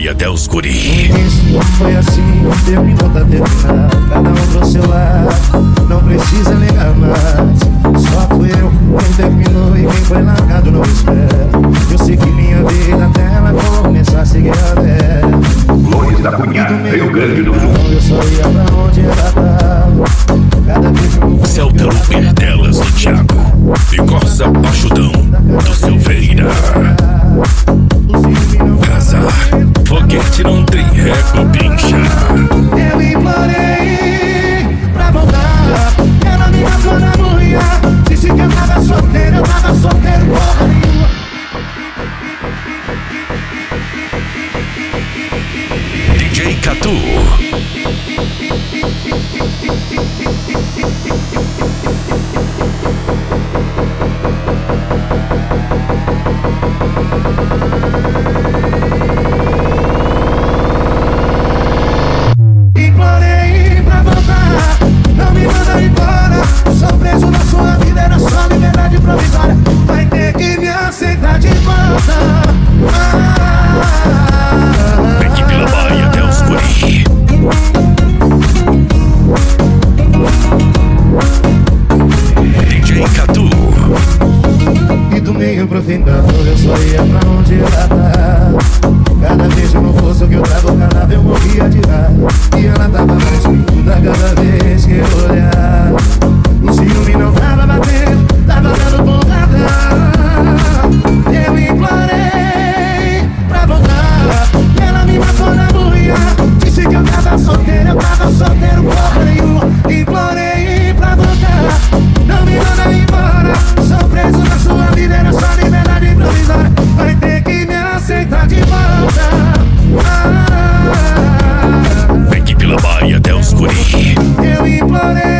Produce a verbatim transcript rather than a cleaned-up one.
Bahia até os guri. Isso foi assim, terminou, tá terminado. Cada um pro seu lado, não precisa ligar mais. Só fui eu quem terminou e quem foi largado não espera. Eu segui minha vida até ela começar a seguir a dela. Flores da Cunha, Rio Grande do Sul. Eu só ia pra onde ela tava. Cada vez que eu Celta Luper Telas do Thiago e Corsa Paixudão do Silveira. Casa, foguete não tem régua, pincha. Eu implorei pra voltar. Ela me matou na manhã. Disse que eu tava solteiro, eu tava solteiro, porra nenhuma. D J Catu. Implorei pra voltar, não me manda embora. Sou preso na sua vida, era só liberdade provisória. Vai ter que me aceitar de volta. Ah, Equipe La Bahia até os guri. D J Catu. E do meio pro final eu só ia pra onde ela tá. Cada vez que eu não fosse o que eu tava calado, eu morria de raiva. E ela tava mais linda cada vez que eu olhava. O ciúme não tava batendo, tava dando porrada. Eu implorei pra voltar. Ela me matou na manhã. Disse que eu tava solteiro, eu tava solteiro, porra nenhuma. Implorei pra voltar, não me manda embora. Sou preso na sua vida, era só liberdade provisória. Vai ter que me aceitar de volta. Ah, Equipe La Bahia até os guri. eu implorei